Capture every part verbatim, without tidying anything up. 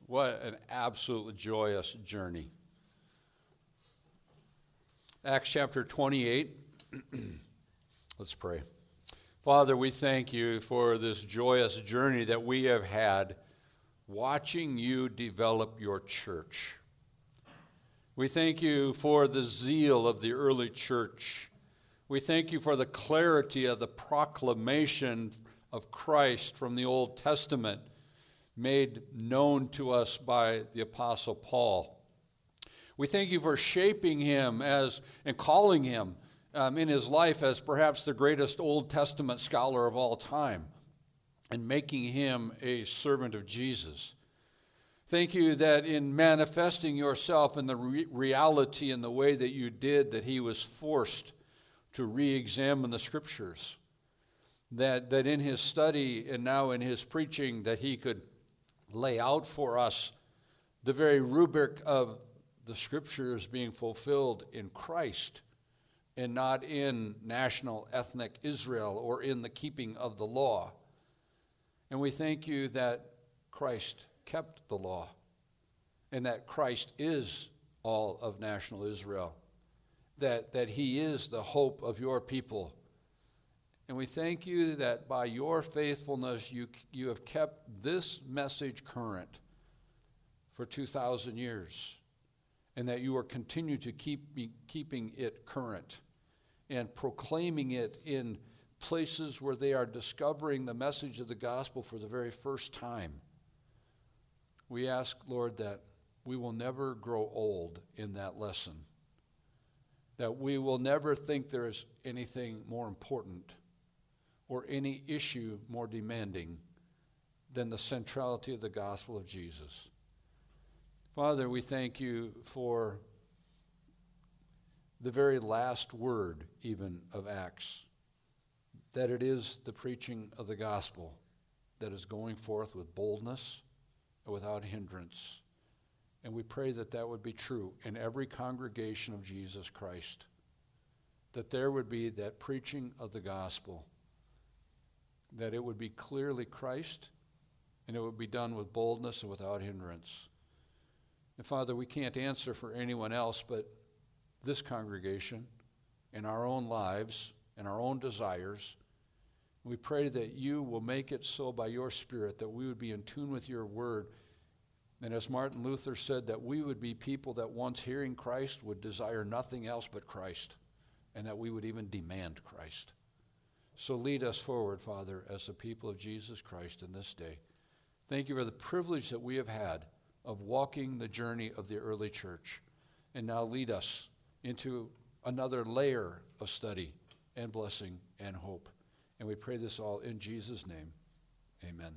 What an absolutely joyous journey. Acts chapter twenty-eight. Let's pray. Father, we thank you for this joyous journey that we have had watching you develop your church. We thank you for the zeal of the early church. We thank you for the clarity of the proclamation of Christ from the Old Testament made known to us by the Apostle Paul. We thank you for shaping him as and calling him um, in his life as perhaps the greatest Old Testament scholar of all time and making him a servant of Jesus. Thank you that in manifesting yourself in the re- reality and the way that you did, that he was forced to re-examine the Scriptures. That, that in his study and now in his preaching that he could lay out for us the very rubric of the Scriptures being fulfilled in Christ and not in national ethnic Israel or in the keeping of the law. And we thank you that Christ kept the law and that Christ is all of national Israel, that, that he is the hope of your people. And we thank you that by your faithfulness, you, you have kept this message current for two thousand years, and that you are continue to keep be, keeping it current and proclaiming it in places where they are discovering the message of the gospel for the very first time. We ask, Lord, that we will never grow old in that lesson, that we will never think there is anything more important or any issue more demanding than the centrality of the gospel of Jesus. Father, we thank you for the very last word even of Acts, that it is the preaching of the gospel that is going forth with boldness and without hindrance. And we pray that that would be true in every congregation of Jesus Christ, that there would be that preaching of the gospel, that it would be clearly Christ, and it would be done with boldness and without hindrance. And Father, we can't answer for anyone else but this congregation in our own lives and our own desires. We pray that you will make it so by your Spirit that we would be in tune with your word. And as Martin Luther said, that we would be people that once hearing Christ would desire nothing else but Christ, and that we would even demand Christ. So lead us forward, Father, as the people of Jesus Christ in this day. Thank you for the privilege that we have had of walking the journey of the early church. And now lead us into another layer of study and blessing and hope. And we pray this all in Jesus' name. Amen.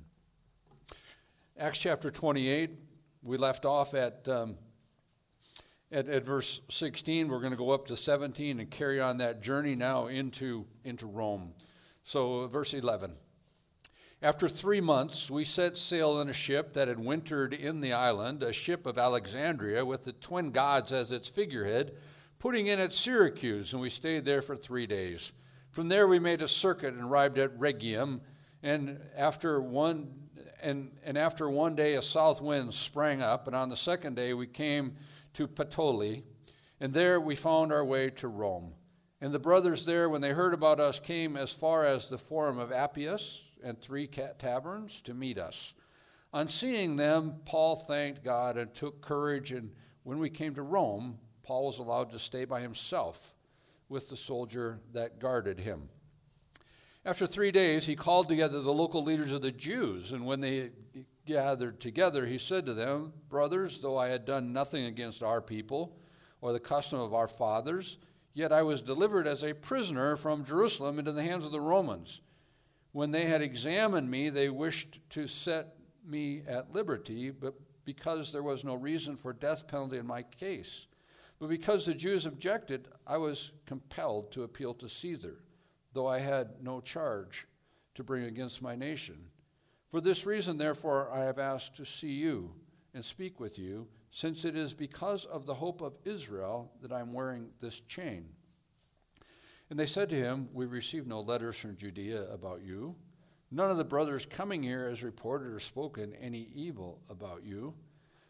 Acts chapter twenty-eight, we left off at, um, at, at verse sixteen. We're going to go up to seventeen and carry on that journey now into, into Rome. So verse eleven. After three months, we set sail in a ship that had wintered in the island, a ship of Alexandria with the twin gods as its figurehead, putting in at Syracuse, and we stayed there for three days. From there we made a circuit and arrived at Rhegium, and after one and, and after one day a south wind sprang up, and on the second day we came to Puteoli, and there we found our way to Rome. And the brothers there, when they heard about us, came as far as the Forum of Appius and three taverns to meet us. On seeing them, Paul thanked God and took courage, and when we came to Rome, Paul was allowed to stay by himself with the soldier that guarded him. After three days, he called together the local leaders of the Jews, and when they gathered together, he said to them, "Brothers, though I had done nothing against our people or the custom of our fathers, yet I was delivered as a prisoner from Jerusalem into the hands of the Romans. When they had examined me, they wished to set me at liberty, but because there was no reason for death penalty in my case. But because the Jews objected, I was compelled to appeal to Caesar, though I had no charge to bring against my nation. For this reason, therefore, I have asked to see you and speak with you, since it is because of the hope of Israel that I am wearing this chain." And they said to him, "We received no letters from Judea about you. None of the brothers coming here has reported or spoken any evil about you.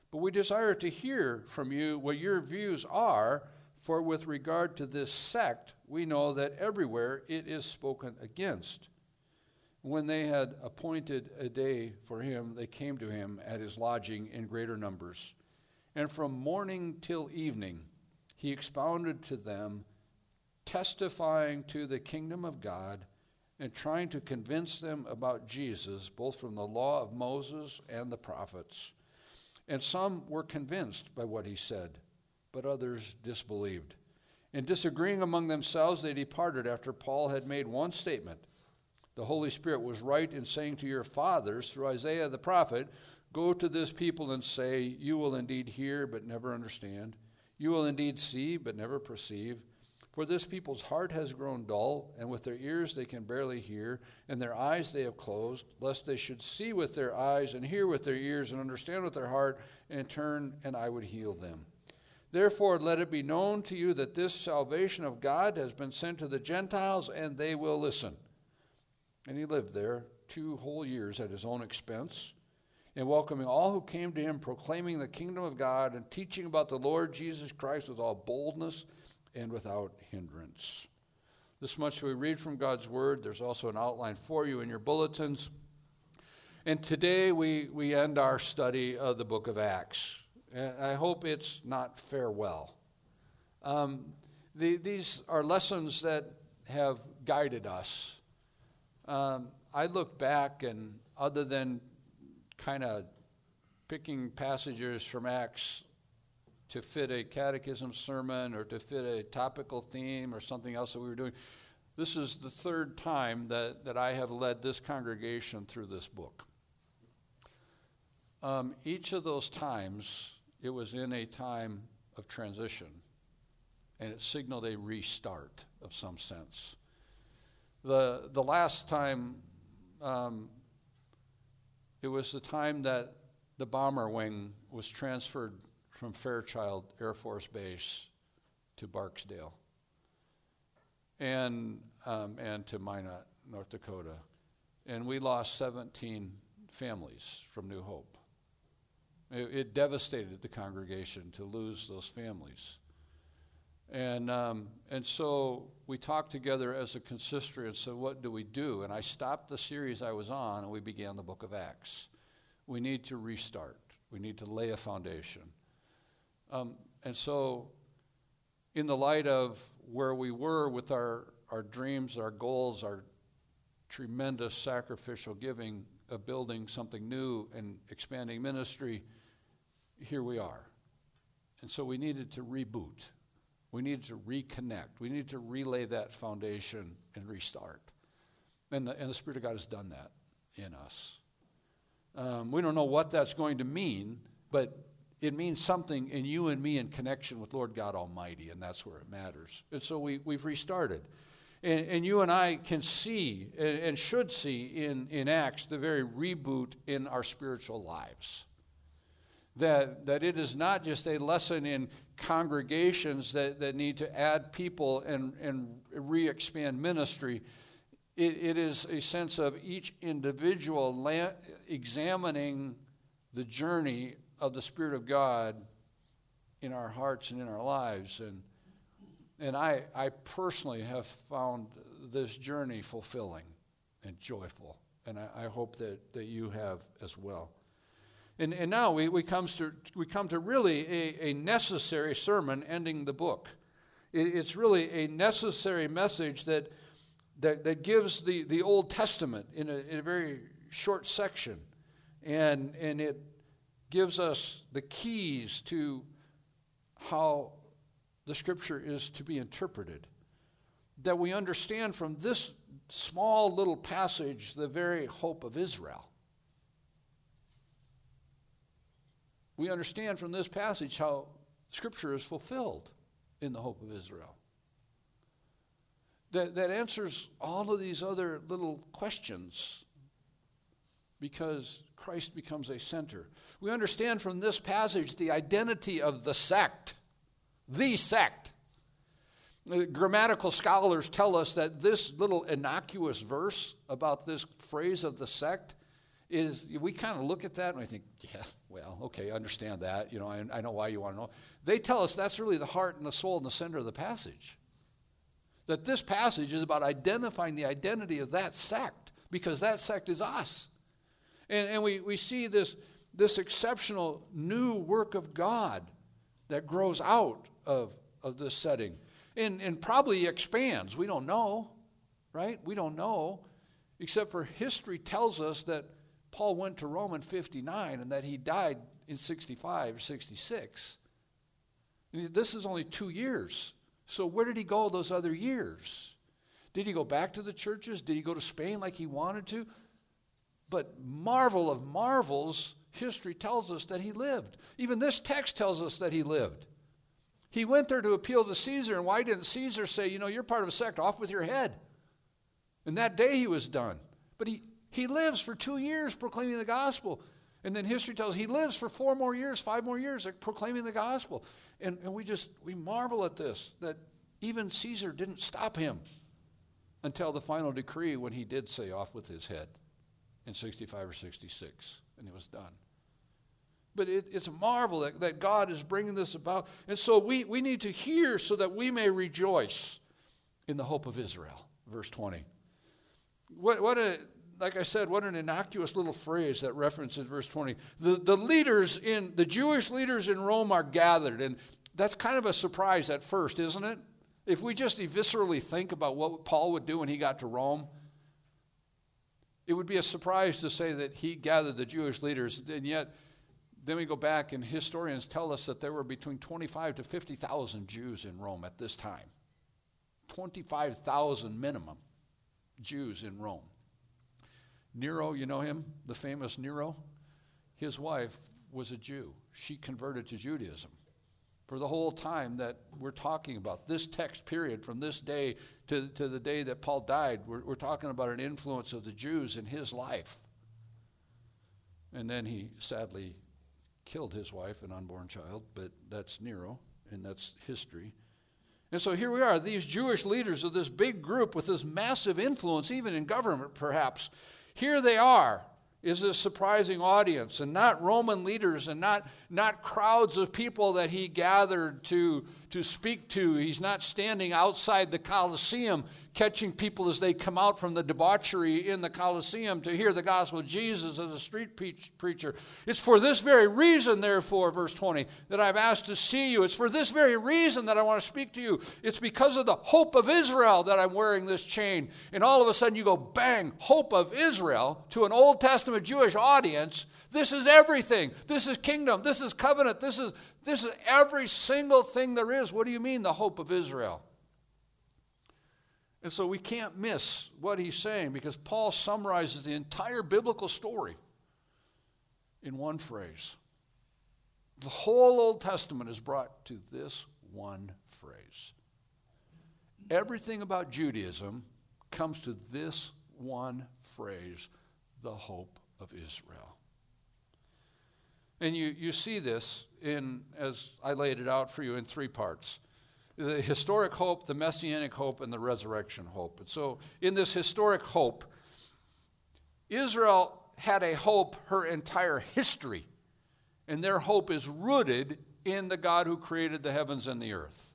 But we desire to hear from you what your views are, for with regard to this sect, we know that everywhere it is spoken against. When they had appointed a day for him, they came to him at his lodging in greater numbers. And from morning till evening, he expounded to them, testifying to the kingdom of God and trying to convince them about Jesus, both from the law of Moses and the prophets. And some were convinced by what he said, but others disbelieved. And disagreeing among themselves, they departed after Paul had made one statement. The Holy Spirit was right in saying to your fathers through Isaiah the prophet, go to this people and say, you will indeed hear but never understand. You will indeed see but never perceive. For this people's heart has grown dull, and with their ears they can barely hear, and their eyes they have closed, lest they should see with their eyes and hear with their ears and understand with their heart and turn, and I would heal them. Therefore, let it be known to you that this salvation of God has been sent to the Gentiles, and they will listen. And he lived there two whole years at his own expense, and welcoming all who came to him, proclaiming the kingdom of God and teaching about the Lord Jesus Christ with all boldness and without hindrance. This much we read from God's word. There's also an outline for you in your bulletins. And today we, we end our study of the book of Acts. And I hope it's not farewell. Um, the, these are lessons that have guided us. Um, I look back, and other than kind of picking passages from Acts to fit a catechism sermon or to fit a topical theme or something else that we were doing, this is the third time that, that I have led this congregation through this book. Um, each of those times, it was in a time of transition, and it signaled a restart of some sense. The the last time, um, it was the time that the bomber wing was transferred from Fairchild Air Force Base to Barksdale and um, and to Minot, North Dakota. And we lost seventeen families from New Hope. It, it devastated the congregation to lose those families. And um, and so we talked together as a consistory and said, what do we do? And I stopped the series I was on, and we began the book of Acts. We need to restart. We need to lay a foundation. Um, and so in the light of where we were with our, our dreams, our goals, our tremendous sacrificial giving of building something new and expanding ministry, here we are. And so we needed to reboot. We needed to reconnect. We needed to relay that foundation and restart. And the, and the Spirit of God has done that in us. Um, we don't know what that's going to mean, but it means something in you and me in connection with Lord God Almighty, and that's where it matters. And so we, we've restarted. And, and you and I can see and, and should see in, in Acts the very reboot in our spiritual lives. That, that it is not just a lesson in congregations that, that need to add people and, and re-expand ministry. It, it is a sense of each individual la- examining the journey of the Spirit of God in our hearts and in our lives. And, and I, I personally have found this journey fulfilling and joyful. And I, I hope that, that you have as well. And, and now we, we, comes to, we come to really a, a necessary sermon ending the book. It, it's really a necessary message that, that, that gives the, the Old Testament in a, in a very short section. And, and it gives us the keys to how the Scripture is to be interpreted. That we understand from this small little passage the very hope of Israel. We understand from this passage how Scripture is fulfilled in the hope of Israel. That, that answers all of these other little questions because Christ becomes a center. We understand from this passage the identity of the sect, the sect. The grammatical scholars tell us that this little innocuous verse about this phrase of the sect is we kind of look at that and we think, yeah, well, okay, I understand that. You know, I, I know why you want to know. They tell us that's really the heart and the soul and the center of the passage. That this passage is about identifying the identity of that sect, because that sect is us. And, and we, we see this, this exceptional new work of God that grows out of, of this setting and, and probably expands. We don't know, right? We don't know, except for history tells us that Paul went to Rome in fifty-nine and that he died in sixty-five or sixty-six. This is only two years. So where did he go those other years? Did he go back to the churches? Did he go to Spain like he wanted to? But marvel of marvels, history tells us that he lived. Even this text tells us that he lived. He went there to appeal to Caesar, and why didn't Caesar say, you know, you're part of a sect, off with your head? And that day he was done. But he, he lives for two years proclaiming the gospel. And then history tells us he lives for four more years, five more years proclaiming the gospel. And, and we just, we marvel at this, that even Caesar didn't stop him until the final decree when he did say off with his head in sixty-five or sixty-six, and it was done. But it, it's a marvel that, that God is bringing this about. And so we, we need to hear so that we may rejoice in the hope of Israel. Verse twenty. What, what a, like I said, what an innocuous little phrase that references verse twenty. The, the leaders in, the Jewish leaders in Rome are gathered. And that's kind of a surprise at first, isn't it? If we just viscerally think about what Paul would do when he got to Rome, it would be a surprise to say that he gathered the Jewish leaders. And yet, then we go back and historians tell us that there were between twenty-five to fifty thousand Jews in Rome at this time. twenty-five thousand minimum Jews in Rome. Nero, you know him, the famous Nero? His wife was a Jew. She converted to Judaism. For the whole time that we're talking about, this text period, from this day to, to the day that Paul died, we're, we're talking about an influence of the Jews in his life. And then he sadly killed his wife, an unborn child, but that's Nero, and that's history. And so here we are, these Jewish leaders of this big group with this massive influence, even in government perhaps. Here they are, is a surprising audience, and not Roman leaders and not, not crowds of people that he gathered to, to speak to. He's not standing outside the Colosseum catching people as they come out from the debauchery in the Colosseum to hear the gospel of Jesus as a street preach, preacher. It's for this very reason, therefore, verse twenty, that I've asked to see you. It's for this very reason that I want to speak to you. It's because of the hope of Israel that I'm wearing this chain. And all of a sudden you go, bang, hope of Israel to an Old Testament Jewish audience. This is everything. This is kingdom. This is covenant. This is, this is every single thing there is. What do you mean, the hope of Israel? And so we can't miss what he's saying, because Paul summarizes the entire biblical story in one phrase. The whole Old Testament is brought to this one phrase. Everything about Judaism comes to this one phrase, the hope of Israel. And you, you see this in, as I laid it out for you, in three parts. The historic hope, the messianic hope, and the resurrection hope. And so in this historic hope, Israel had a hope her entire history. And their hope is rooted in the God who created the heavens and the earth.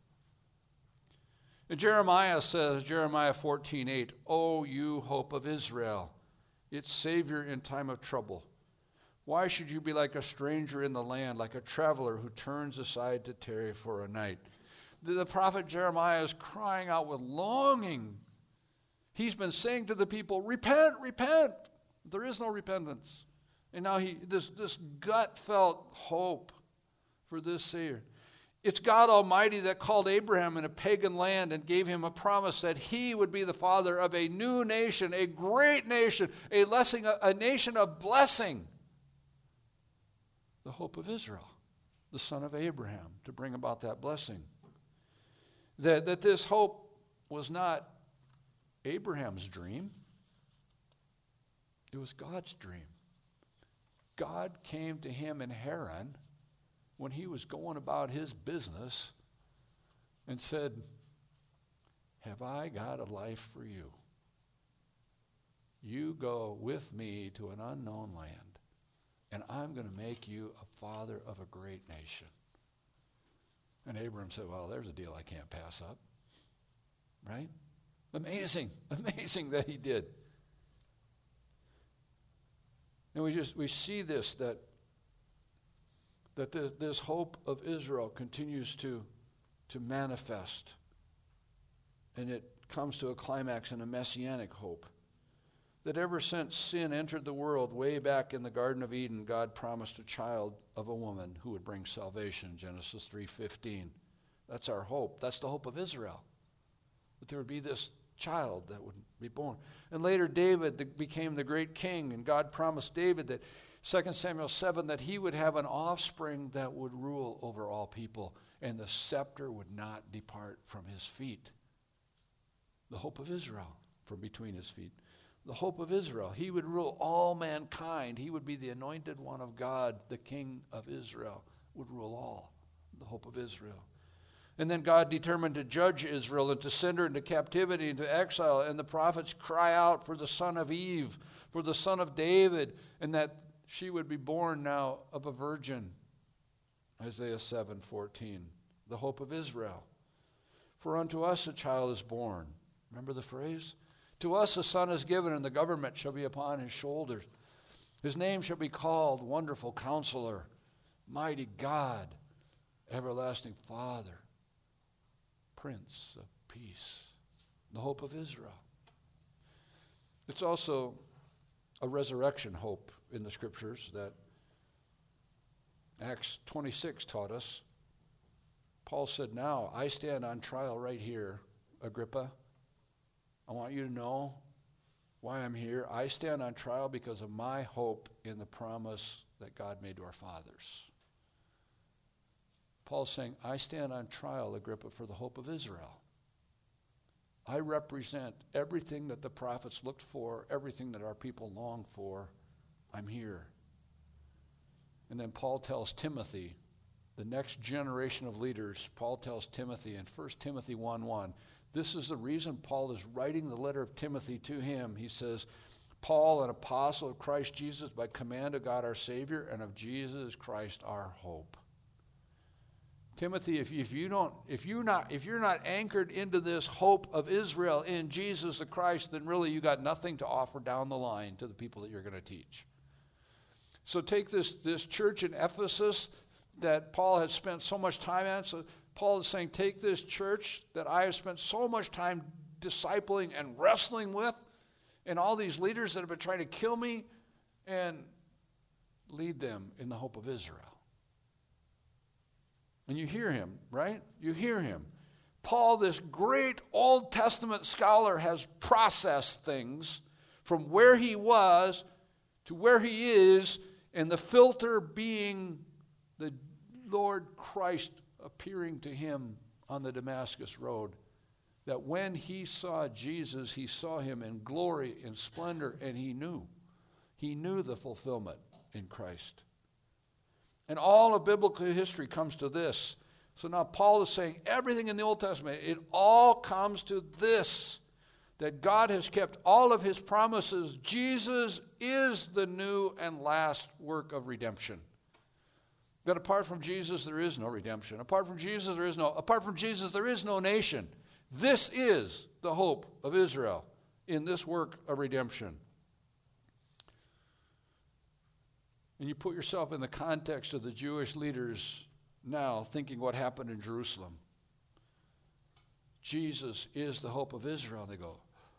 And Jeremiah says, Jeremiah fourteen eight, "O you hope of Israel, its Savior in time of trouble. Why should you be like a stranger in the land, like a traveler who turns aside to tarry for a night?" The prophet Jeremiah is crying out with longing. He's been saying to the people, repent, repent. There is no repentance. And now he this, this gut-felt hope for this Savior. It's God Almighty that called Abraham in a pagan land and gave him a promise that he would be the father of a new nation, a great nation, a, blessing, a nation of blessing. The hope of Israel, the son of Abraham, to bring about that blessing. That, that this hope was not Abraham's dream. It was God's dream. God came to him in Haran when he was going about his business and said, "Have I got a life for you? you go with me to an unknown land, and I'm going to make you a father of a great nation. And Abraham said, well, there's a deal I can't pass up. Right? Amazing, amazing that he did. And we just, we see this, that, that this, this hope of Israel continues to, to manifest. And it comes to a climax in a messianic hope. That ever since sin entered the world, way back in the Garden of Eden, God promised a child of a woman who would bring salvation, Genesis three fifteen. That's our hope. That's the hope of Israel. That there would be this child that would be born. And later David became the great king, and God promised David that, Second Samuel seven, that he would have an offspring that would rule over all people, and the scepter would not depart from his feet. The hope of Israel from between his feet. The hope of Israel. He would rule all mankind. He would be the anointed one of God, the king of Israel, would rule all. The hope of Israel. And then God determined to judge Israel and to send her into captivity, into exile. And the prophets cry out for the son of Eve, for the son of David, and that she would be born now of a virgin. Isaiah seven fourteen. The hope of Israel. For unto us a child is born. Remember the phrase? To us a son is given, and the government shall be upon his shoulders. His name shall be called Wonderful Counselor, Mighty God, Everlasting Father, Prince of Peace. The hope of Israel. It's also a resurrection hope in the scriptures that Acts twenty-six taught us. Paul said, now I stand on trial right here, Agrippa. I want you to know why I'm here. I stand on trial because of my hope in the promise that God made to our fathers. Paul's saying, I stand on trial, Agrippa, for the hope of Israel. I represent everything that the prophets looked for, everything that our people long for. I'm here. And then Paul tells Timothy, the next generation of leaders, Paul tells Timothy in First Timothy one one, this is the reason Paul is writing the letter of Timothy to him. He says, Paul, an apostle of Christ Jesus, by command of God our Savior, and of Jesus Christ our hope. Timothy, if, if you don't, if you're not, if you're not anchored into this hope of Israel in Jesus the Christ, then really you got nothing to offer down the line to the people that you're going to teach. So take this, this church in Ephesus that Paul had spent so much time at. So Paul is saying, take this church that I have spent so much time discipling and wrestling with, and all these leaders that have been trying to kill me, and lead them in the hope of Israel. And you hear him, right? You hear him. Paul, this great Old Testament scholar, has processed things from where he was to where he is, and the filter being the Lord Christ appearing to him on the Damascus Road, that when he saw Jesus, he saw him in glory, in splendor, and he knew. He knew the fulfillment in Christ. And all of biblical history comes to this. So now Paul is saying everything in the Old Testament, it all comes to this, that God has kept all of his promises. Jesus is the new and last work of redemption. That apart from Jesus, there is no redemption. Apart from Jesus, there is no, apart from Jesus, there is no nation. This is the hope of Israel in this work of redemption. And you put yourself in the context of the Jewish leaders now thinking what happened in Jerusalem. Jesus is the hope of Israel. And they go,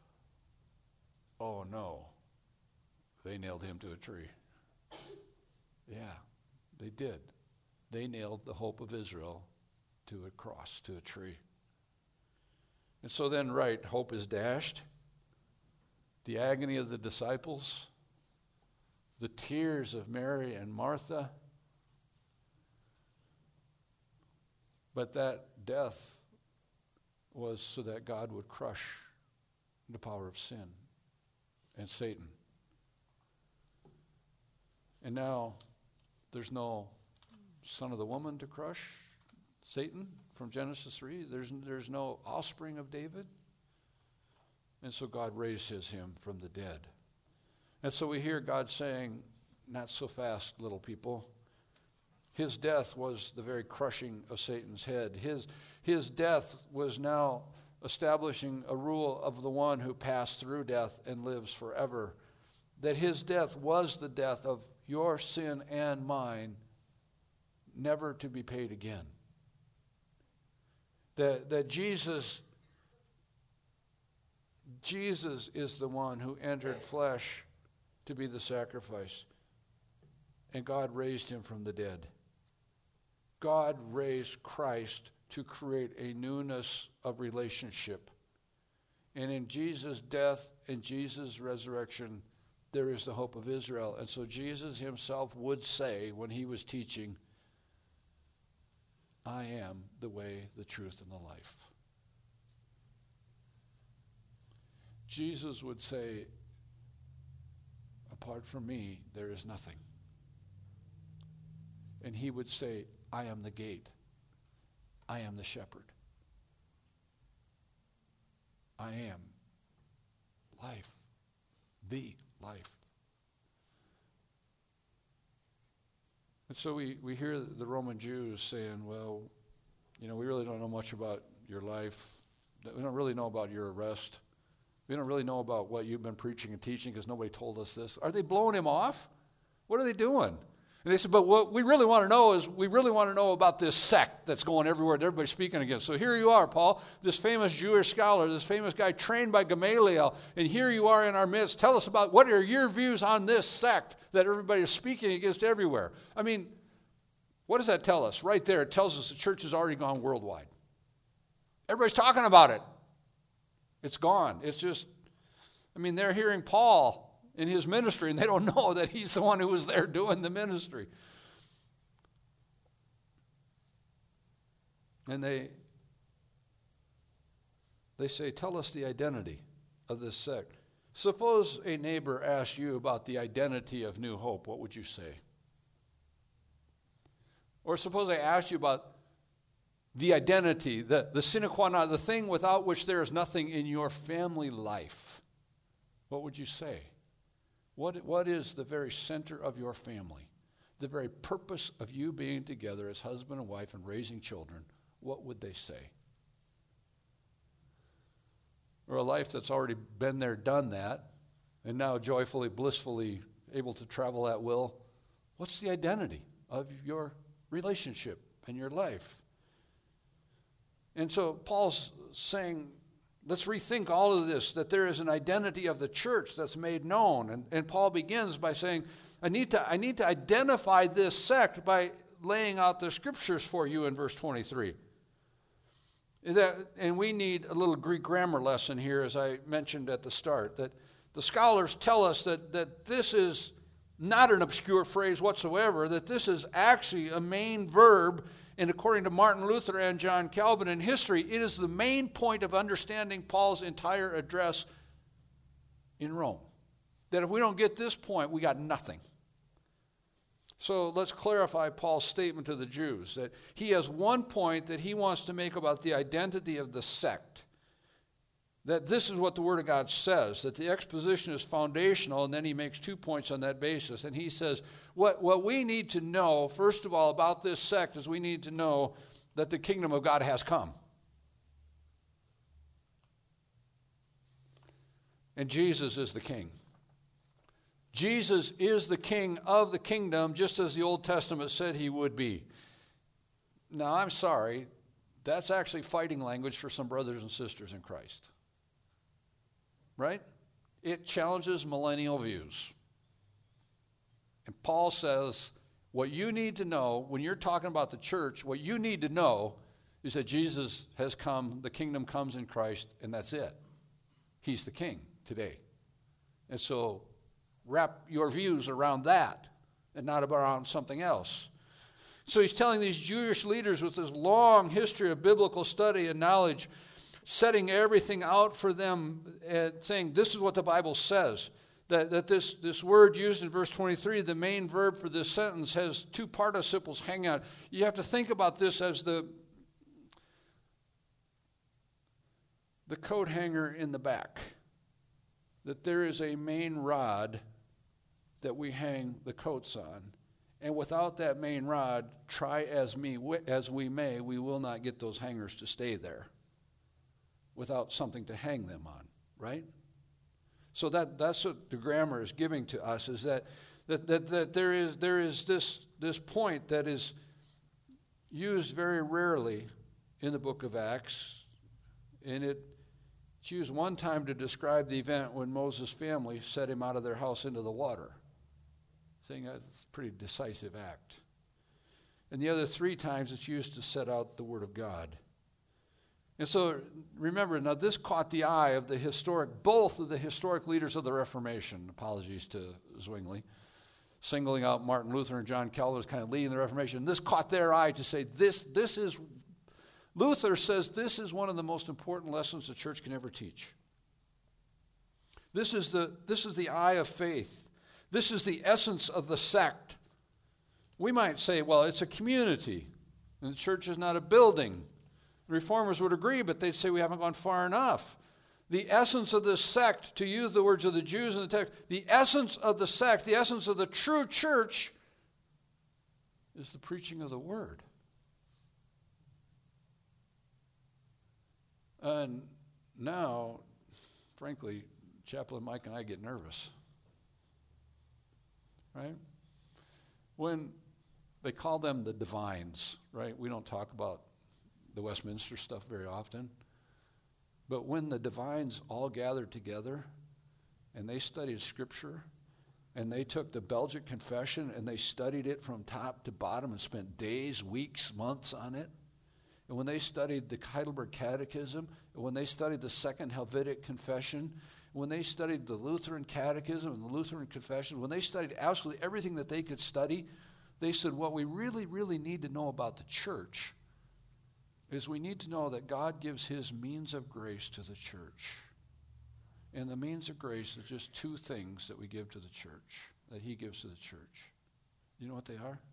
oh no, they nailed him to a tree. Yeah, they did. They nailed the hope of Israel to a cross, to a tree. And so then, right, hope is dashed. The agony of the disciples, the tears of Mary and Martha. But that death was so that God would crush the power of sin and Satan. And now there's no son of the woman to crush Satan from Genesis three. There's, there's no offspring of David. And so God raises him from the dead. And so we hear God saying, not so fast, little people. His death was the very crushing of Satan's head. His, his death was now establishing a rule of the one who passed through death and lives forever. That his death was the death of your sin and mine, never to be paid again. That, that Jesus, Jesus is the one who entered flesh to be the sacrifice. And God raised him from the dead. God raised Christ to create a newness of relationship. And in Jesus' death and Jesus' resurrection, there is the hope of Israel. And so Jesus himself would say when he was teaching, I am the way, the truth, and the life. Jesus would say, apart from me, there is nothing. And he would say, I am the gate. I am the shepherd. I am life, the life. And so we, we hear the Roman Jews saying, well, you know, we really don't know much about your life. We don't really know about your arrest. We don't really know about what you've been preaching and teaching because nobody told us this. Are they blowing him off? What are they doing? And they said, but what we really want to know is we really want to know about this sect that's going everywhere that everybody's speaking against. So here you are, Paul, this famous Jewish scholar, this famous guy trained by Gamaliel, and here you are in our midst. Tell us about what are your views on this sect that everybody is speaking against everywhere. I mean, what does that tell us? Right there, it tells us the church has already gone worldwide. Everybody's talking about it. It's gone. It's just, I mean, they're hearing Paul in his ministry, and they don't know that he's the one who was there doing the ministry. And they, they say, tell us the identity of this sect. Suppose a neighbor asked you about the identity of New Hope. What would you say? Or suppose I asked you about the identity, the, the sine qua non, the thing without which there is nothing in your family life. What would you say? What, what is the very center of your family? The very purpose of you being together as husband and wife and raising children? What would they say? Or a life that's already been there, done that, and now joyfully, blissfully able to travel at will. What's the identity of your relationship and your life? And so Paul's saying, let's rethink all of this, that there is an identity of the church that's made known. And, and Paul begins by saying, I need to, I need to identify this sect by laying out the scriptures for you in verse twenty-three. That, and we need a little Greek grammar lesson here, as I mentioned at the start, that the scholars tell us that, that this is not an obscure phrase whatsoever, that this is actually a main verb. And according to Martin Luther and John Calvin in history, it is the main point of understanding Paul's entire address in Rome. That if we don't get this point, we got nothing. So let's clarify Paul's statement to the Jews, that he has one point that he wants to make about the identity of the sect. That this is what the Word of God says, that the exposition is foundational, and then he makes two points on that basis. And he says, what, what we need to know, first of all, about this sect is we need to know that the kingdom of God has come. And Jesus is the king. Jesus is the king of the kingdom, just as the Old Testament said he would be. Now, I'm sorry, that's actually fighting language for some brothers and sisters in Christ. Right? It challenges millennial views. And Paul says, what you need to know, when you're talking about the church, what you need to know is that Jesus has come, the kingdom comes in Christ, and that's it. He's the king today. And so wrap your views around that and not around something else. So he's telling these Jewish leaders with this long history of biblical study and knowledge, setting everything out for them and saying, this is what the Bible says. That, that this, this word used in verse twenty-three, the main verb for this sentence, has two participles hanging out. You have to think about this as the, the coat hanger in the back. That there is a main rod that we hang the coats on. And without that main rod, try as, me, as we may, we will not get those hangers to stay there without something to hang them on, right? So that, that's what the grammar is giving to us, is that, that, that, that there is, there is this, this point that is used very rarely in the book of Acts, and it, it's used one time to describe the event when Moses' family set him out of their house into the water, saying that's a pretty decisive act. And the other three times it's used to set out the Word of God. And so remember, now this caught the eye of the historic, both of the historic leaders of the Reformation. Apologies to Zwingli. Singling out Martin Luther and John Calvin as kind of leading the Reformation. This caught their eye to say, this, this is, Luther says this is one of the most important lessons the church can ever teach. This is the, this is the eye of faith. This is the essence of the sect. We might say, well, it's a community, and the church is not a building. The reformers would agree, but they'd say we haven't gone far enough. The essence of this sect, to use the words of the Jews in the text, the essence of the sect, the essence of the true church is the preaching of the word. And now, frankly, Chaplain Mike and I get nervous. Right? When they call them the divines, right? We don't talk about the Westminster stuff very often. But when the divines all gathered together and they studied Scripture and they took the Belgic Confession and they studied it from top to bottom and spent days, weeks, months on it, and when they studied the Heidelberg Catechism, and when they studied the Second Helvetic Confession, when they studied the Lutheran Catechism and the Lutheran Confession, when they studied absolutely everything that they could study, they said, what we really, really need to know about the church is we need to know that God gives his means of grace to the church. And the means of grace is just two things that we give to the church, that he gives to the church. You know what they are?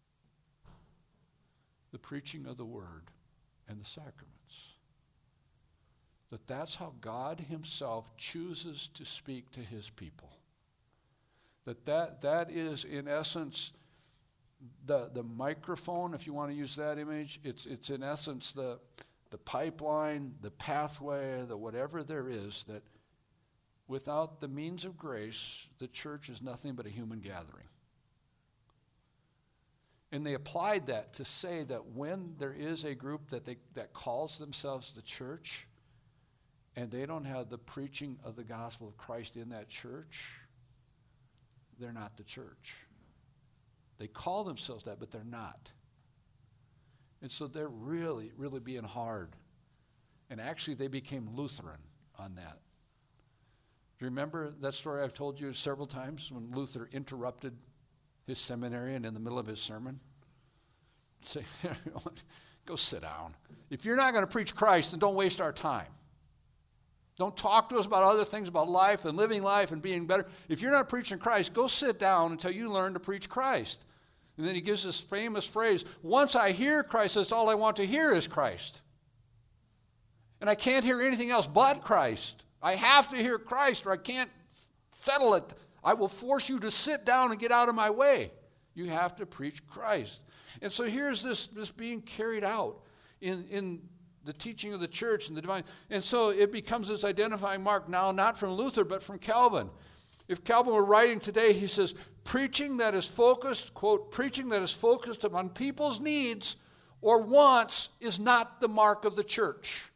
The preaching of the word and the sacraments. That that's how God himself chooses to speak to his people. That that, that is, in essence, the, the microphone, if you want to use that image. It's, it's in essence the, the pipeline, the pathway, the whatever there is, that without the means of grace, the church is nothing but a human gathering. And they applied that to say that when there is a group that they, that calls themselves the church, and they don't have the preaching of the gospel of Christ in that church, they're not the church. They call themselves that, but they're not. And so they're really, really being hard. And actually, they became Lutheran on that. Do you remember that story I've told you several times when Luther interrupted his seminarian in the middle of his sermon? Say, go sit down. If you're not going to preach Christ, then don't waste our time. Don't talk to us about other things about life and living life and being better. If you're not preaching Christ, go sit down until you learn to preach Christ. And then he gives this famous phrase, once I hear Christ, that's all I want to hear is Christ. And I can't hear anything else but Christ. I have to hear Christ or I can't settle it. I will force you to sit down and get out of my way. You have to preach Christ. And so here's this, this being carried out in, in the teaching of the church and the divine. And so it becomes this identifying mark now, not from Luther, but from Calvin. If Calvin were writing today, he says, preaching that is focused, quote, preaching that is focused upon people's needs or wants is not the mark of the church.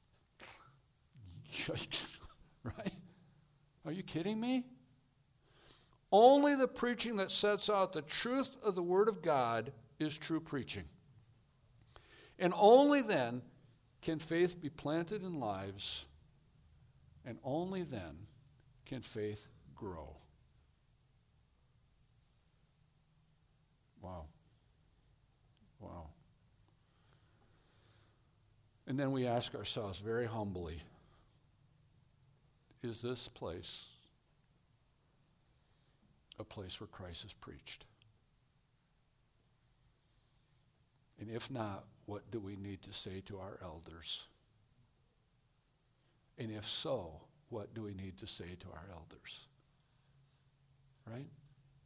Yikes, right? Are you kidding me? Only the preaching that sets out the truth of the Word of God is true preaching. And only then can faith be planted in lives, and only then can faith grow. Wow. Wow. And then we ask ourselves very humbly, is this place a place where Christ is preached? And if not, what do we need to say to our elders? And if so, what do we need to say to our elders? Right?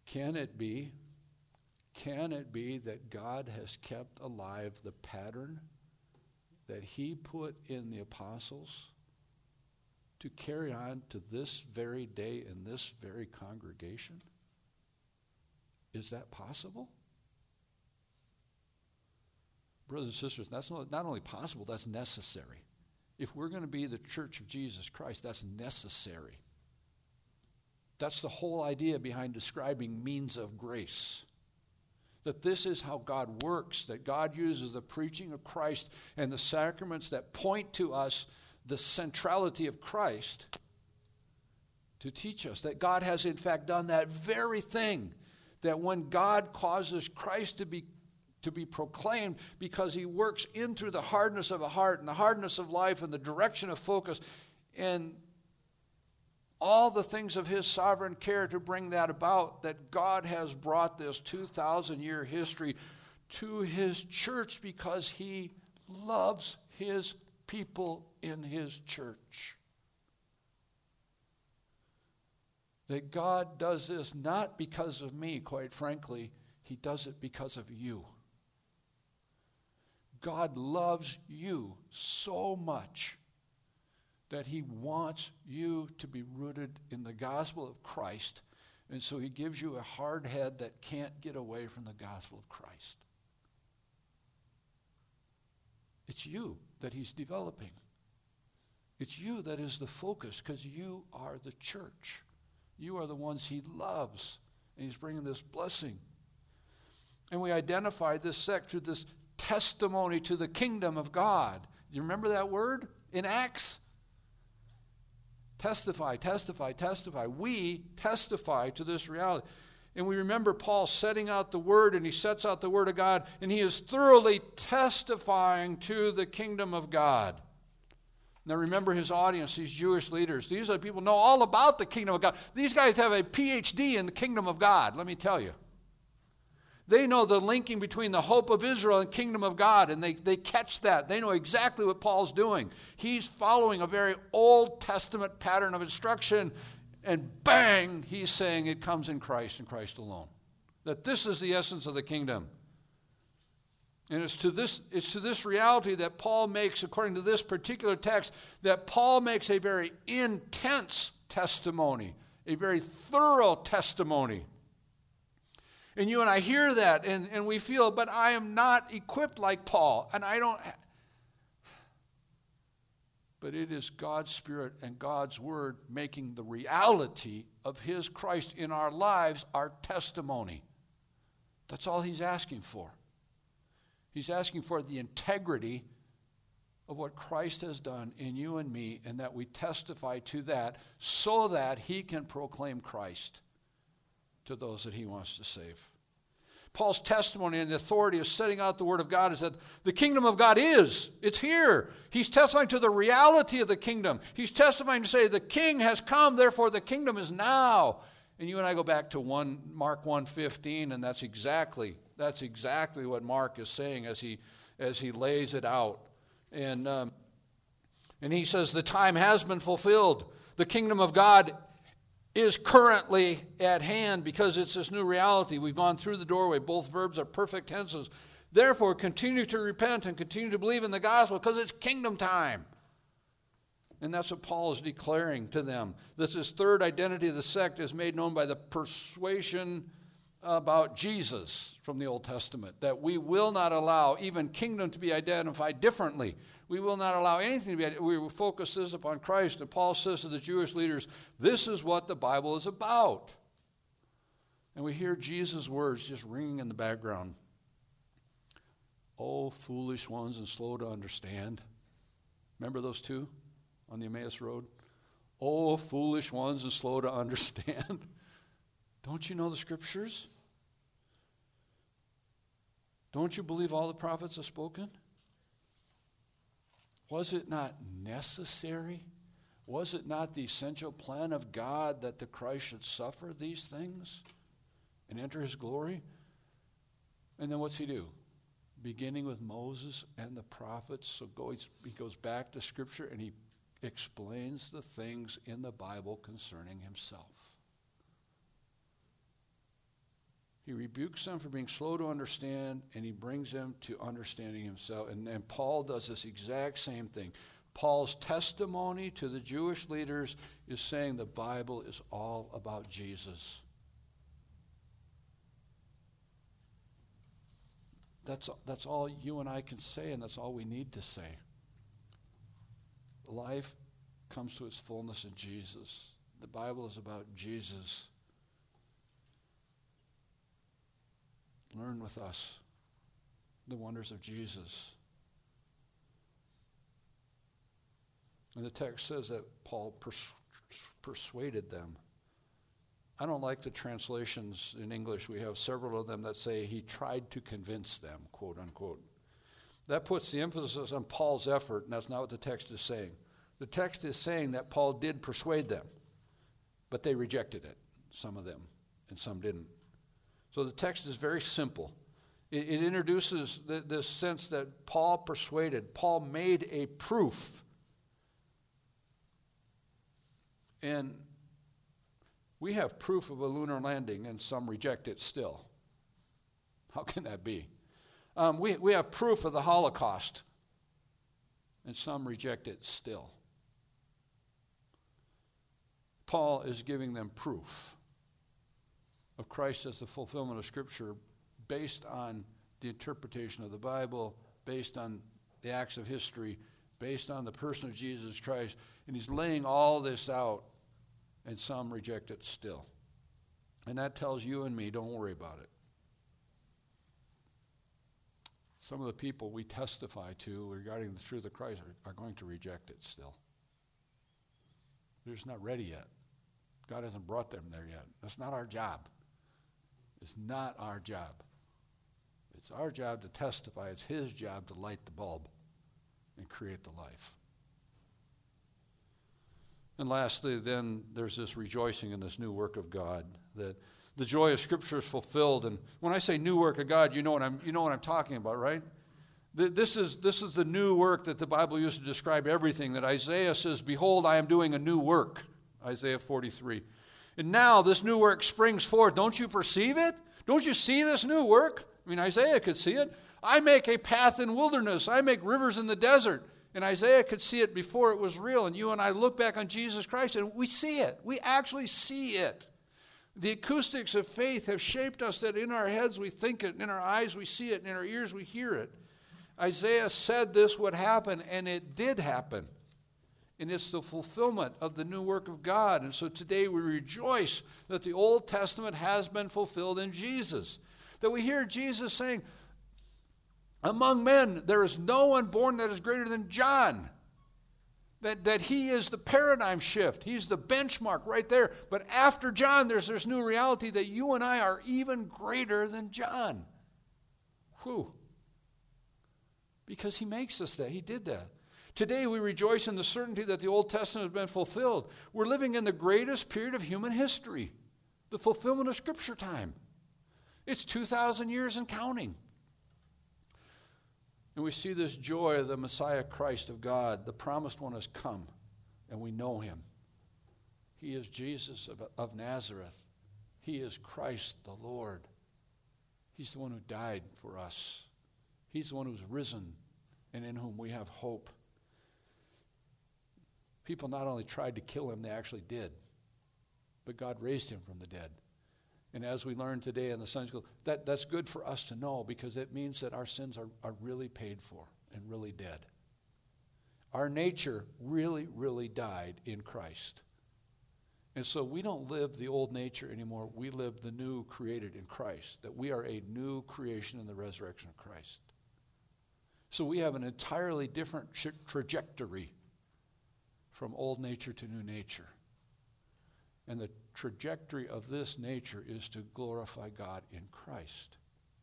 Can it be, can it be that God has kept alive the pattern that he put in the apostles to carry on to this very day in this very congregation? Is that possible? Brothers and sisters, that's not, not only possible, that's necessary. If we're going to be the church of Jesus Christ, that's necessary. That's the whole idea behind describing means of grace. That this is how God works, that God uses the preaching of Christ and the sacraments that point to us the centrality of Christ to teach us that God has in fact done that very thing, that when God causes Christ to be to be proclaimed, because he works in through the hardness of a heart and the hardness of life and the direction of focus and all the things of his sovereign care to bring that about, that God has brought this two thousand year history to his church because he loves his people in his church. That God does this not because of me, quite frankly, he does it because of you. God loves you so much that he wants you to be rooted in the gospel of Christ, and so he gives you a hard head that can't get away from the gospel of Christ. It's you that he's developing. It's you that is the focus, because you are the church. You are the ones he loves, and he's bringing this blessing. And we identify this sect through this testimony to the kingdom of God. You remember that word in Acts? Testify, testify, testify. We testify to this reality. And we remember Paul setting out the word, and he sets out the word of God, and he is thoroughly testifying to the kingdom of God. Now remember his audience, these Jewish leaders. These are the people who know all about the kingdom of God. These guys have a P H D in the kingdom of God, let me tell you. They know the linking between the hope of Israel and kingdom of God, and they, they catch that. They know exactly what Paul's doing. He's following a very Old Testament pattern of instruction, and bang, he's saying it comes in Christ and Christ alone. That this is the essence of the kingdom. And it's to this, it's to this reality that Paul makes, according to this particular text, that Paul makes a very intense testimony, a very thorough testimony. And you and I hear that, and, and we feel, but I am not equipped like Paul, and I don't. But it is God's Spirit and God's Word making the reality of his Christ in our lives our testimony. That's all he's asking for. He's asking for the integrity of what Christ has done in you and me, and that we testify to that so that he can proclaim Christ to those that he wants to save. Paul's testimony and the authority of setting out the word of God is that the kingdom of God is. It's here. He's testifying to the reality of the kingdom. He's testifying to say the king has come, therefore the kingdom is now. And you and I go back to one, Mark one fifteen, and that's exactly, that's exactly what Mark is saying as he, as he lays it out. And, um, and he says the time has been fulfilled. The kingdom of God is currently at hand, because it's this new reality. We've gone through the doorway. Both verbs are perfect tenses. Therefore, continue to repent and continue to believe in the gospel, because it's kingdom time. And that's what Paul is declaring to them. This is third identity of the sect is made known by the persuasion about Jesus from the Old Testament, that we will not allow even kingdom to be identified differently. We will not allow anything to be, we will focus this upon Christ. And Paul says to the Jewish leaders, this is what the Bible is about. And we hear Jesus' words just ringing in the background. Oh, foolish ones and slow to understand. Remember those two on the Emmaus Road? Oh, foolish ones and slow to understand. Don't you know the scriptures? Don't you believe all the prophets have spoken? Was it not necessary? Was it not the essential plan of God that the Christ should suffer these things and enter his glory? And then what's he do? Beginning with Moses and the prophets, so goes, he goes back to Scripture and he explains the things in the Bible concerning himself. He rebukes them for being slow to understand, and he brings them to understanding himself. And, and Paul does this exact same thing. Paul's testimony to the Jewish leaders is saying the Bible is all about Jesus. That's, that's all you and I can say, and that's all we need to say. Life comes to its fullness in Jesus. The Bible is about Jesus. Learn with us the wonders of Jesus. And the text says that Paul pers- persuaded them. I don't like the translations in English. We have several of them that say he tried to convince them, quote unquote. That puts the emphasis on Paul's effort, and that's not what the text is saying. The text is saying that Paul did persuade them, but they rejected it, some of them, and some didn't. So the text is very simple. It, it introduces the, this sense that Paul persuaded. Paul made a proof. And we have proof of a lunar landing, and some reject it still. How can that be? Um, we, we have proof of the Holocaust, and some reject it still. Paul is giving them proof of Christ as the fulfillment of Scripture based on the interpretation of the Bible, based on the acts of history, based on the person of Jesus Christ. And he's laying all this out, and some reject it still. And that tells you and me, don't worry about it. Some of the people we testify to regarding the truth of Christ are, are going to reject it still. They're just not ready yet. God hasn't brought them there yet. That's not our job. It's not our job. It's our job to testify. It's his job to light the bulb and create the life. And lastly, then, there's this rejoicing in this new work of God, that the joy of Scripture is fulfilled. And when I say new work of God, you know what I'm, you know what I'm talking about, right? This is, this is the new work that the Bible used to describe everything, that Isaiah says, behold, I am doing a new work, Isaiah forty-three. And now this new work springs forth. Don't you perceive it? Don't you see this new work? I mean, Isaiah could see it. I make a path in wilderness. I make rivers in the desert. And Isaiah could see it before it was real. And you and I look back on Jesus Christ and we see it. We actually see it. The acoustics of faith have shaped us that in our heads we think it, in our eyes we see it, and in our ears we hear it. Isaiah said this would happen, and it did happen. And it's the fulfillment of the new work of God. And so today we rejoice that the Old Testament has been fulfilled in Jesus. That we hear Jesus saying, among men there is no one born that is greater than John. That, that he is the paradigm shift. He's the benchmark right there. But after John, there's this new reality that you and I are even greater than John. Whew. Because he makes us that. He did that. Today we rejoice in the certainty that the Old Testament has been fulfilled. We're living in the greatest period of human history, the fulfillment of Scripture time. It's two thousand years and counting. And we see this joy of the Messiah Christ of God. The promised one has come, and we know him. He is Jesus of, of Nazareth. He is Christ the Lord. He's the one who died for us. He's the one who's risen and in whom we have hope. People not only tried to kill him, they actually did. But God raised him from the dead. And as we learned today in the Sunday school, that, that's good for us to know, because it means that our sins are, are really paid for and really dead. Our nature really, really died in Christ. And so we don't live the old nature anymore. We live the new created in Christ, that we are a new creation in the resurrection of Christ. So we have an entirely different tra- trajectory from old nature to new nature. And the trajectory of this nature is to glorify God in Christ.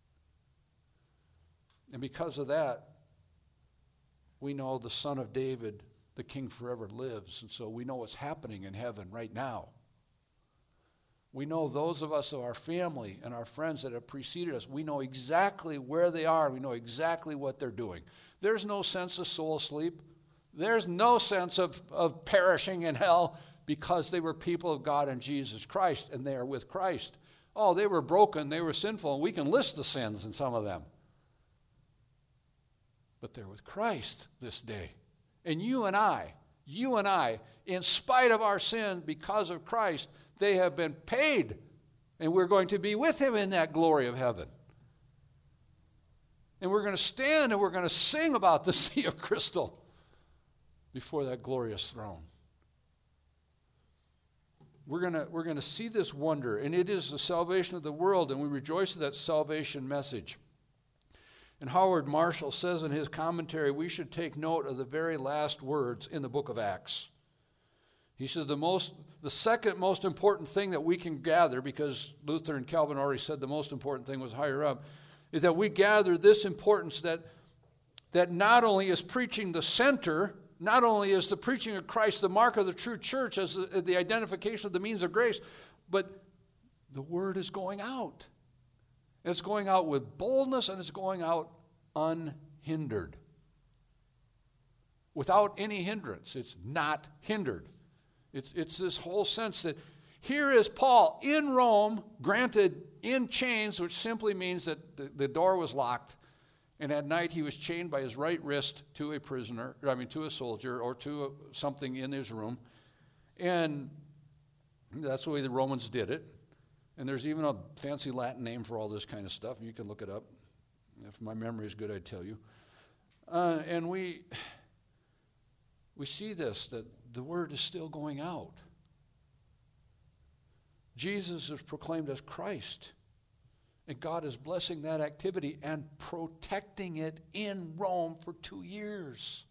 And because of that, we know the Son of David, the King forever, lives. And so we know what's happening in heaven right now. We know those of us of our family and our friends that have preceded us, we know exactly where they are. We know exactly what they're doing. There's no sense of soul sleep. There's no sense of, of perishing in hell, because they were people of God in Jesus Christ, and they are with Christ. Oh, they were broken, they were sinful, and we can list the sins in some of them. But they're with Christ this day. And you and I, you and I, in spite of our sin, because of Christ, they have been paid. And we're going to be with him in that glory of heaven. And we're going to stand and we're going to sing about the sea of crystal before that glorious throne. We're going to, we're going to see this wonder, and it is the salvation of the world, and we rejoice in that salvation message. And Howard Marshall says in his commentary, we should take note of the very last words in the book of Acts. He says the most, the second most important thing that we can gather, because Luther and Calvin already said the most important thing was higher up, is that we gather this importance that, that not only is preaching the center, not only is the preaching of Christ the mark of the true church as the, the identification of the means of grace, but the word is going out. It's going out with boldness, and it's going out unhindered. Without any hindrance. It's not hindered. It's, it's this whole sense that here is Paul in Rome, granted in chains, which simply means that the, the door was locked, and at night he was chained by his right wrist to a prisoner, I mean to a soldier, or to a, something in his room. And that's the way the Romans did it. And there's even a fancy Latin name for all this kind of stuff. You can look it up. If my memory is good, I'd tell you. Uh, and we, we see this, that the word is still going out. Jesus is proclaimed as Christ. And God is blessing that activity and protecting it in Rome for two years.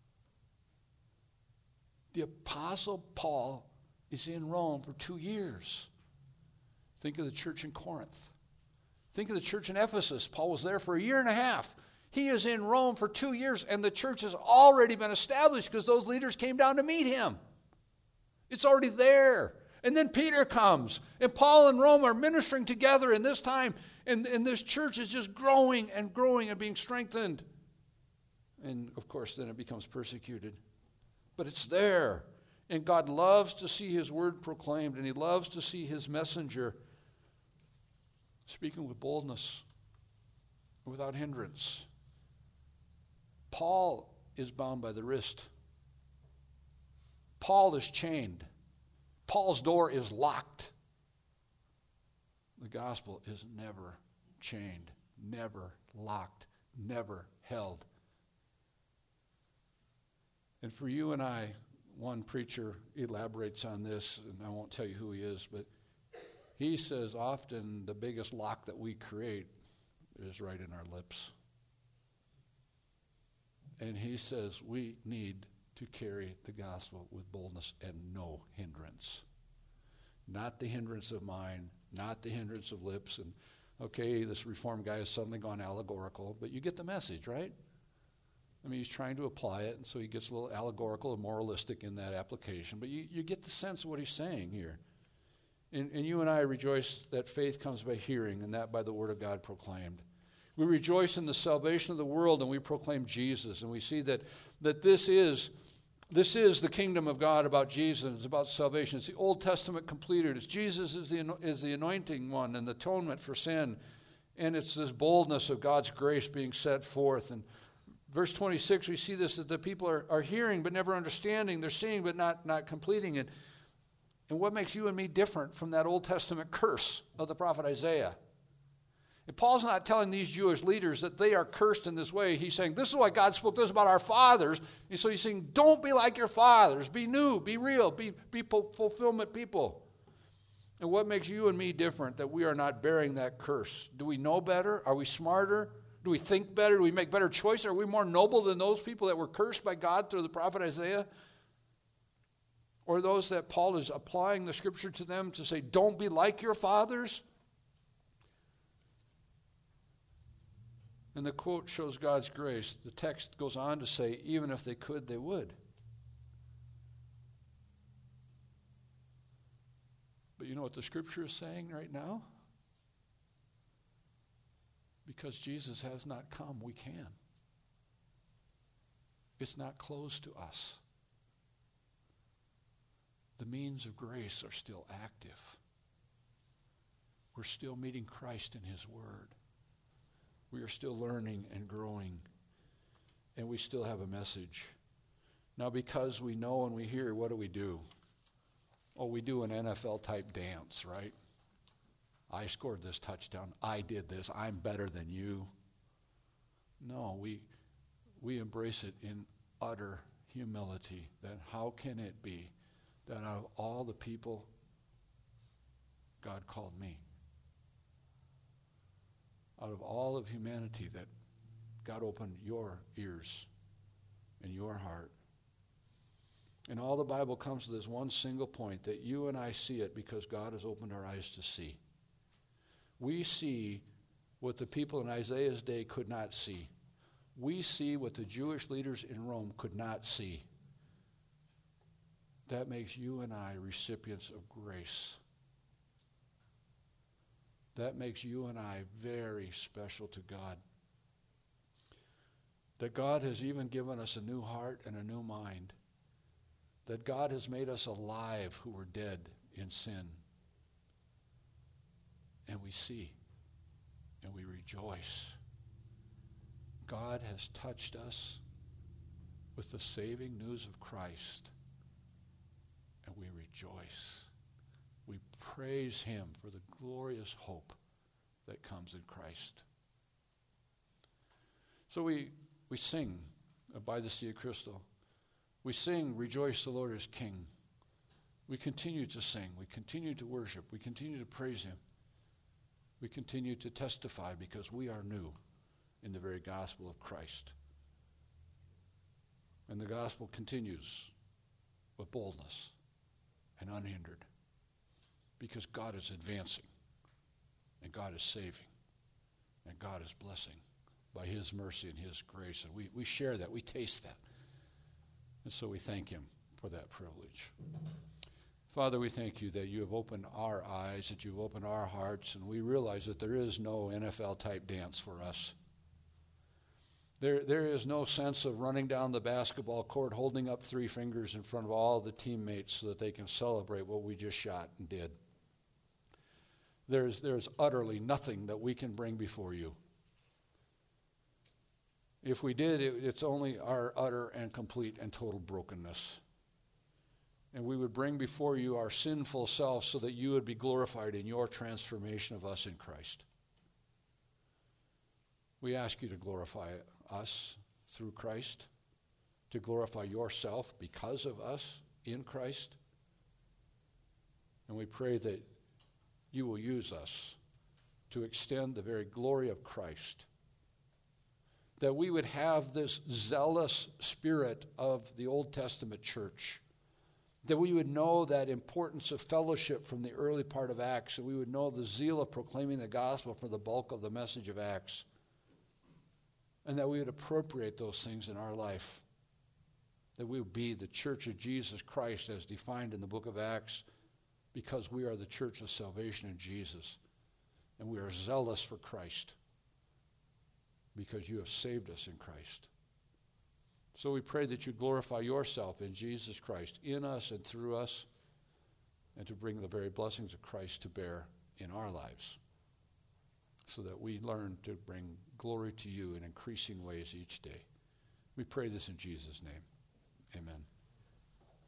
The Apostle Paul is in Rome for two years. Think of the church in Corinth. Think of the church in Ephesus. Paul was there for a year and a half. He is in Rome for two years, and the church has already been established because those leaders came down to meet him. It's already there. And then Peter comes, and Paul and Rome are ministering together in this time, and, and this church is just growing and growing and being strengthened. And, of course, then it becomes persecuted. But it's there. And God loves to see his word proclaimed, and he loves to see his messenger speaking with boldness, without hindrance. Paul is bound by the wrist. Paul is chained. Paul's door is locked. The gospel is never chained, never locked, never held. And for you and I, one preacher elaborates on this, and I won't tell you who he is, but he says often the biggest lock that we create is right in our lips. And he says we need to carry the gospel with boldness and no hindrance. Not the hindrance of mind, not the hindrance of lips. And okay, this Reformed guy has suddenly gone allegorical, but you get the message, right? I mean, he's trying to apply it, and so he gets a little allegorical and moralistic in that application. But you, you get the sense of what he's saying here. And, and you and I rejoice that faith comes by hearing, and that by the word of God proclaimed. We rejoice in the salvation of the world, and we proclaim Jesus. And we see that, that this is this is the kingdom of God about Jesus. It's about salvation. It's the Old Testament completed. It's Jesus is the, is the anointing one and the atonement for sin. And it's this boldness of God's grace being set forth. And verse twenty-six, we see this, that the people are, are hearing but never understanding. They're seeing but not, not completing it. And what makes you and me different from that Old Testament curse of the prophet Isaiah? And Paul's not telling these Jewish leaders that they are cursed in this way. He's saying, this is why God spoke this about our fathers. And so he's saying, don't be like your fathers. Be new, be real, be, be fulfillment people. And what makes you and me different that we are not bearing that curse? Do we know better? Are we smarter? Do we think better? Do we make better choices? Are we more noble than those people that were cursed by God through the prophet Isaiah? Or those that Paul is applying the scripture to them to say, don't be like your fathers? And the quote shows God's grace. The text goes on to say, even if they could, they would. But you know what the scripture is saying right now? Because Jesus has not come, we can. It's not closed to us. The means of grace are still active. We're still meeting Christ in his word. We are still learning and growing. And we still have a message. Now, because we know and we hear, what do we do? Oh, we do an N F L-type dance, right? I scored this touchdown. I did this. I'm better than you. No, we we embrace it in utter humility. That how can it be that out of all the people, God called me? Out of all of humanity, that God opened your ears and your heart. And all the Bible comes to this one single point, that you and I see it because God has opened our eyes to see. We see what the people in Isaiah's day could not see. We see what the Jewish leaders in Rome could not see. That makes you and I recipients of grace. That makes you and I very special to God. That God has even given us a new heart and a new mind. That God has made us alive who were dead in sin. And we see and we rejoice. God has touched us with the saving news of Christ, and we rejoice. We praise him for the glorious hope that comes in Christ. So we, we sing by the Sea of Crystal. We sing, Rejoice, the Lord is King. We continue to sing. We continue to worship. We continue to praise him. We continue to testify because we are new in the very gospel of Christ. And the gospel continues with boldness and unhindered because God is advancing and God is saving and God is blessing by his mercy and his grace. And we, we share that. We taste that. And so we thank him for that privilege. Father, we thank you that you have opened our eyes, that you've opened our hearts, and we realize that there is no N F L-type dance for us. There, there is no sense of running down the basketball court, holding up three fingers in front of all the teammates so that they can celebrate what we just shot and did. There's, there's utterly nothing that we can bring before you. If we did, it, it's only our utter and complete and total brokenness. And we would bring before you our sinful self so that you would be glorified in your transformation of us in Christ. We ask you to glorify us through Christ, to glorify yourself because of us in Christ. And we pray that you will use us to extend the very glory of Christ. That we would have this zealous spirit of the Old Testament church. That we would know that importance of fellowship from the early part of Acts. And we would know the zeal of proclaiming the gospel for the bulk of the message of Acts. And that we would appropriate those things in our life. That we would be the church of Jesus Christ as defined in the book of Acts, because we are the church of salvation in Jesus. And we are zealous for Christ because you have saved us in Christ. So we pray that you glorify yourself in Jesus Christ, in us and through us, and to bring the very blessings of Christ to bear in our lives, so that we learn to bring glory to you in increasing ways each day. We pray this in Jesus' name. Amen.